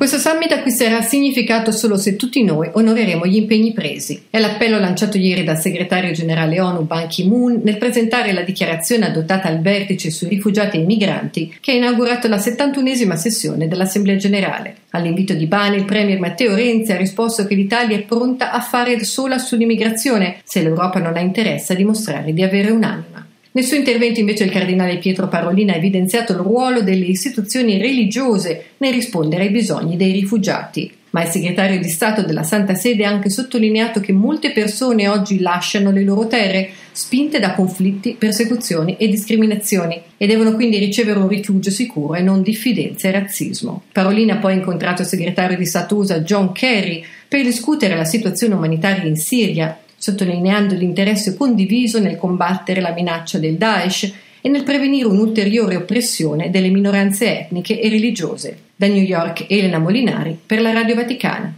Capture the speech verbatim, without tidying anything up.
Questo summit acquisterà significato solo se tutti noi onoreremo gli impegni presi. È l'appello lanciato ieri dal segretario generale ONU Ban Ki-moon nel presentare la dichiarazione adottata al vertice sui rifugiati e i migranti che ha inaugurato la settantunesima sessione dell'Assemblea generale. All'invito di Ban, il premier Matteo Renzi ha risposto che l'Italia è pronta a fare sola sull'immigrazione se l'Europa non ha interesse a dimostrare di avere un'anima. Nel suo intervento invece il cardinale Pietro Parolin ha evidenziato il ruolo delle istituzioni religiose nel rispondere ai bisogni dei rifugiati. Ma il segretario di Stato della Santa Sede ha anche sottolineato che molte persone oggi lasciano le loro terre, spinte da conflitti, persecuzioni e discriminazioni, e devono quindi ricevere un rifugio sicuro e non diffidenza e razzismo. Parolin ha poi incontrato il segretario di Stato U S A John Kerry per discutere la situazione umanitaria in Siria, sottolineando l'interesse condiviso nel combattere la minaccia del Daesh e nel prevenire un'ulteriore oppressione delle minoranze etniche e religiose. Da New York, Elena Molinari per la Radio Vaticana.